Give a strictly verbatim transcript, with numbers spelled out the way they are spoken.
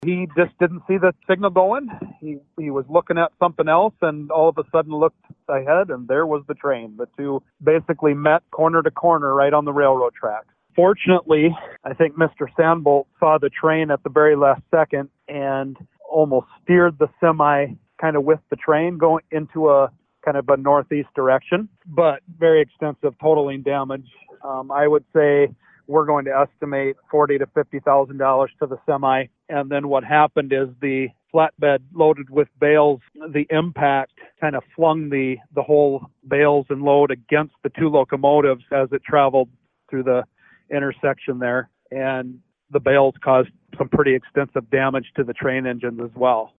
He just didn't see the signal going. He he was looking at something else and all of a sudden looked ahead and there was the train. The two basically met corner to corner right on the railroad tracks. Fortunately, I think Mister Sandbolt saw the train at the very last second and almost steered the semi kind of with the train going into a kind of a northeast direction, but very extensive totaling damage. Um, I would say we're going to estimate forty to fifty thousand dollars to the semi. And then what happened is the flatbed loaded with bales, the impact kind of flung the the whole bales and load against the two locomotives as it traveled through the intersection there, and the bales caused some pretty extensive damage to the train engines as well.